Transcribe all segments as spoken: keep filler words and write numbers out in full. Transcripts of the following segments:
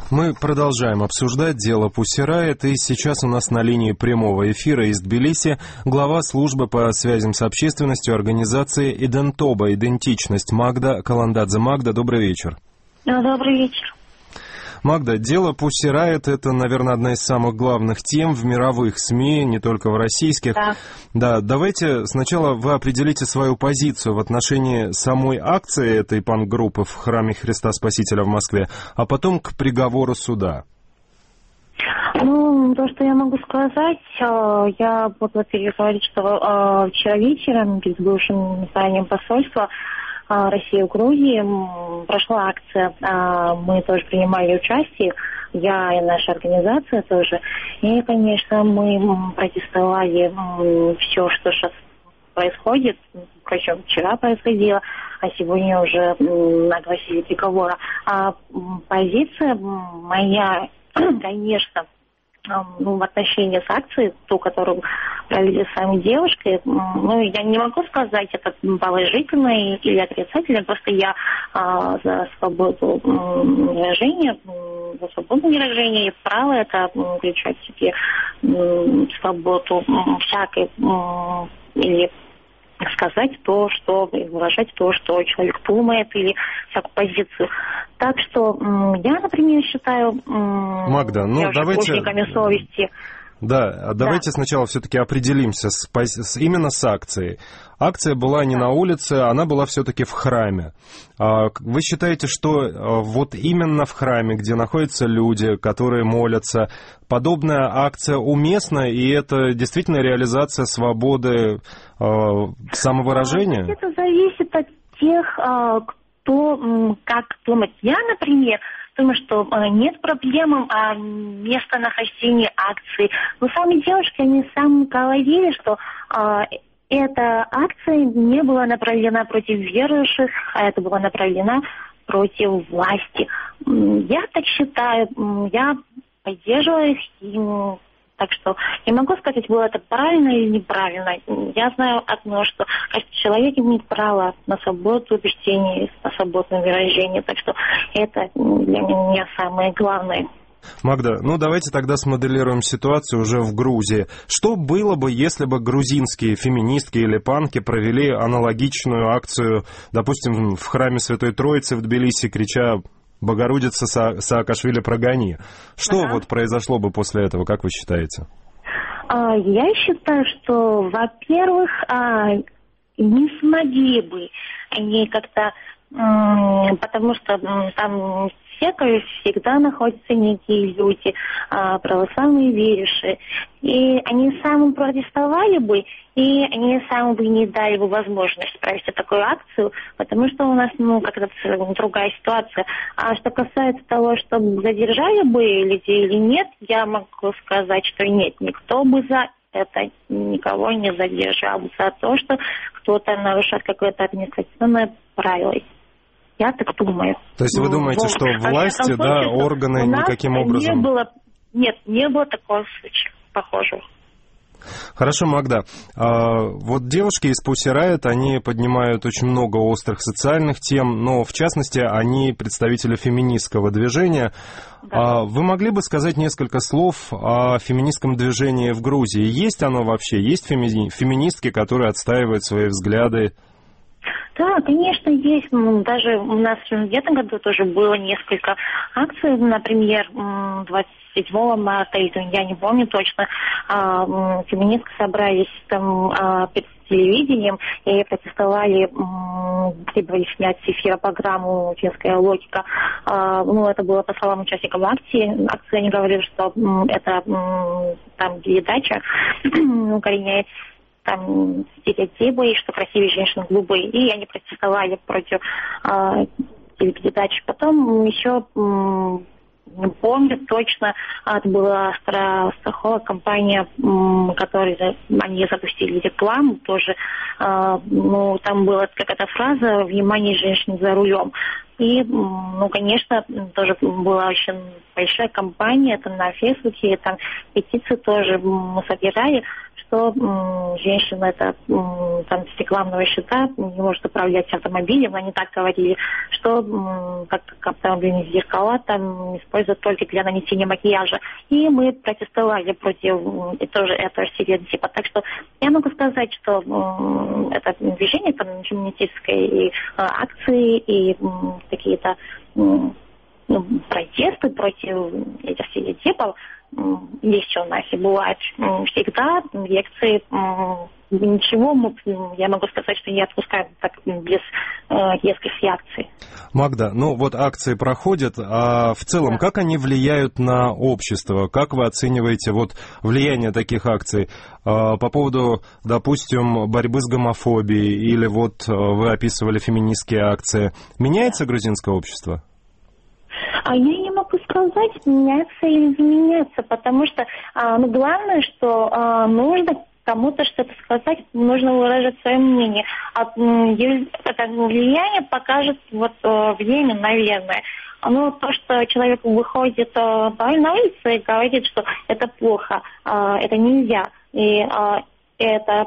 Мы продолжаем обсуждать дело Pussy Riot, и сейчас у нас на линии прямого эфира из Тбилиси глава службы по связям с общественностью организации «Идентоба. Идентичность» Магда Каландадзе. Магда, добрый вечер. Добрый вечер. Магда, дело Pussy Riot — это, наверное, одна из самых главных тем в мировых СМИ, не только в российских. Да. Да, давайте сначала вы определите свою позицию в отношении самой акции этой панк-группы в храме Христа Спасителя в Москве, а потом к приговору суда. Ну, то, что я могу сказать, я буду переговорить, что вчера вечером перед бывшим зданием посольства России в Грузии прошла акция, мы тоже принимали участие, я и наша организация тоже. И, конечно, мы протестовали все, что сейчас происходит, причем вчера происходило, а сегодня уже огласили приговора. А позиция моя, конечно, ну, в отношении с акцией, ту, которую провели сами девушки, ну, я не могу сказать, это положительно или отрицательно, просто я а, за свободу выражения, за свободу выражения и право это включать в себе свободу всякой или сказать то, что, выражать то, что человек думает, или всякую позицию. Так что я, например, считаю... Магда, ну давайте... совести. Да, давайте да. сначала все-таки определимся с, с, именно с акцией. Акция была не на улице, она была все-таки в храме. Вы считаете, что вот именно в храме, где находятся люди, которые молятся, подобная акция уместна, и это действительно реализация свободы э, самовыражения? Это зависит от тех, кто как думает. Я, например, думаю, что нет проблем а, местонахождения акции. Но сами девушки, они сами говорили, что а, эта акция не была направлена против верующих, а это была направлена против власти. Я так считаю, я поддерживаю их, и, так что не могу сказать, было это правильно или неправильно. Я знаю одно, что каждый человек имеет право на свободу убеждений, на свободное выражение, так что это для меня самое главное. Магда, ну давайте тогда смоделируем ситуацию уже в Грузии. Что было бы, если бы грузинские феминистки или панки провели аналогичную акцию, допустим, в храме Святой Троицы в Тбилиси, крича «Богородица, Са- Саакашвили, прогони». Что ага. вот произошло бы после этого, как вы считаете? Я считаю, что, во-первых, не смогли бы они как-то, потому что там все, всегда находятся некие люди, православные верующие, и они сами протестовали бы, и они сами бы не дали бы возможность провести такую акцию, потому что у нас, ну, как-то другая ситуация. А что касается того, что задержали бы людей или нет, я могу сказать, что нет, никто бы за это никого не задержал за то, что кто-то нарушает какое-то административное правило. Я так думаю. То есть вы думаете, вот. что власти, да, случае, органы никаким образом... Не было, нет, не было такого случая похожего. Хорошо, Магда. А, вот девушки из Pussy Riot, они поднимают очень много острых социальных тем, но в частности они представители феминистского движения. Да. А, вы могли бы сказать несколько слов о феминистском движении в Грузии? Есть оно вообще? Есть феми... феминистки, которые отстаивают свои взгляды? Да, конечно, есть. Даже у нас в этом году тоже было несколько акций. Например, двадцать седьмого марта, я не помню точно, феминистки собрались там перед телевидением и протестовали, требовали снять с эфира программу «Финская логика». Ну, это было по словам участников акции. Акции они говорили, что это там передача укореняет там стереотипы, что красивые женщины глупые, и они протестовали против э, телепередачи. Потом еще м, помню точно, это была страховая компания, м, которой они запустили рекламу тоже. Э, ну, там была какая-то фраза «Внимание женщин за рулем». И, ну, конечно, тоже была очень большая кампания, это на Фейсбуке, там петиции тоже мы собирали, что м, женщина это м, там с рекламного счета не может управлять автомобилем. Они так говорили, что м, как, как автомобильные зеркала там используют только для нанесения макияжа. И мы протестовали против м, и тоже этого стереотипа. Так что я могу сказать, что м, это движение там феминистическое и а, акции и м, какие-то м, ну, протесты против этих стереотипов есть у нас и бывает всегда лекции. Ничего, я могу сказать, что не отпускаем так без э, резких акций. Магда, ну вот акции проходят, а в целом да. Как они влияют на общество? Как вы оцениваете вот влияние таких акций а, по поводу, допустим, борьбы с гомофобией или вот вы описывали феминистские акции? Меняется да. грузинское общество? А я не могу сказать, меняется или не меняется, потому что а, ну, главное, что а, нужно кому-то что-то сказать, нужно выражать свое мнение. А это влияние покажет вот время, наверное. Ну, то, что человек выходит на улицу и говорит, что это плохо, это нельзя. И это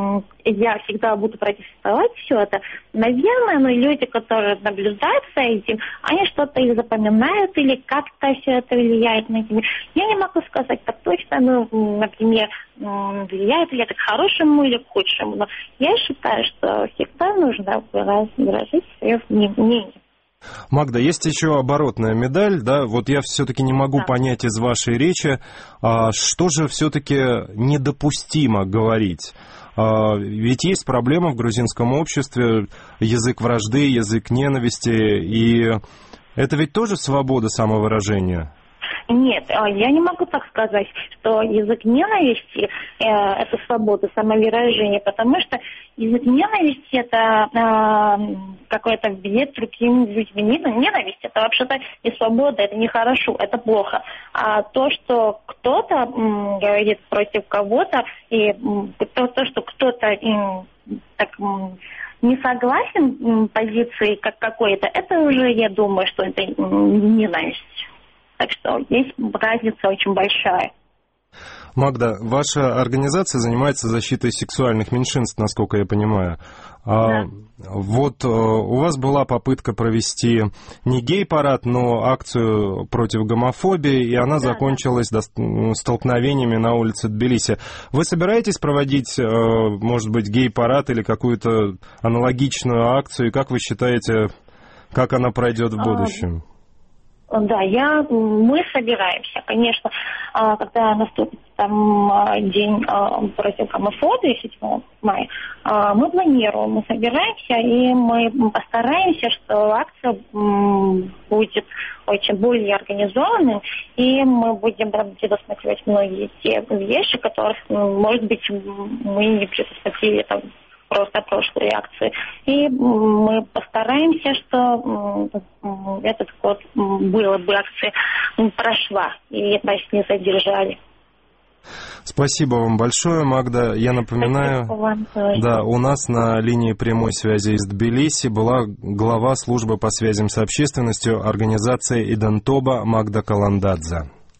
я всегда буду протестовать все это. Наверное, но люди, которые наблюдают за этим, они что-то и запоминают или как-то все это влияет на них. Я не могу сказать так точно, ну, например, влияет ли это к хорошему или к худшему. Но я считаю, что всегда нужно выразить свое мнение. Магда, есть еще оборотная медаль, да, вот я все-таки не могу да. понять из вашей речи, а, что же все-таки недопустимо говорить. А, ведь есть проблема в грузинском обществе, язык вражды, язык ненависти, и это ведь тоже свобода самовыражения? Нет, я не могу так сказать, что язык ненависти э, это свобода самовыражения, потому что язык ненависти это э, какой-то вред другим людьми. Ненависть это вообще-то не свобода, это нехорошо, это плохо. А то, что кто-то м, говорит против кого-то, и м, то, то, что кто-то им так м, не согласен м, позиции как какой-то, это уже, я думаю, что это м, ненависть. Так что здесь разница очень большая. Магда, ваша организация занимается защитой сексуальных меньшинств, насколько я понимаю. Да. А, вот у вас была попытка провести не гей-парад, но акцию против гомофобии, и она да, закончилась да. столкновениями на улице Тбилиси. Вы собираетесь проводить, может быть, гей-парад или какую-то аналогичную акцию, и как вы считаете, как она пройдет в будущем? А... Да, я, мы собираемся, конечно, когда наступит там день против гомофобии, седьмого мая, мы планируем, мы собираемся, и мы постараемся, что акция будет очень более организованной, и мы будем предусматривать многие те вещи, которых, может быть, мы не предусмотрели там просто прошлые акции. И мы постараемся, что этот год было бы акция прошла, и нас не задержали. Спасибо вам большое, Магда. Я напоминаю, да, у нас на линии прямой связи из Тбилиси была глава службы по связям с общественностью организации Идантоба Магда Каландадзе.